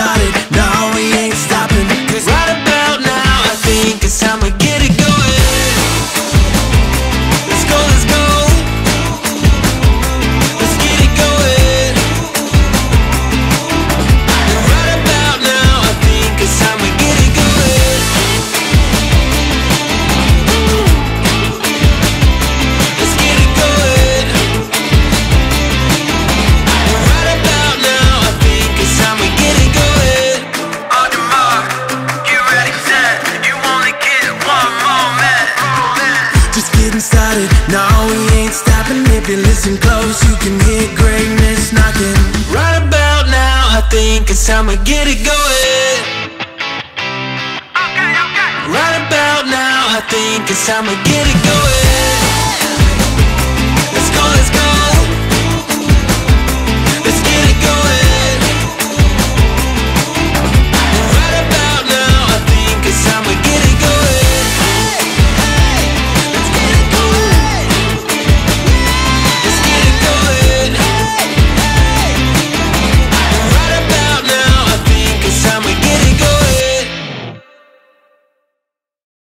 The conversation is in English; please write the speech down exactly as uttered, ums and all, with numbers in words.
started, no, we ain't stopping. Cause right about now, I think it's time to get it going. Let's go, let's go. Let's get it going. Right about now, I think it's time to get it going. Let's get it going. Right about now, I think it's time to get it going. On your mark, get ready, set. You only get one moment. Just getting started, no, we ain't stopping. If you listen close, you can hear greatness knocking. Right about now, I think it's time to get it going. Okay, okay. Right about now, I think it's time to get it going.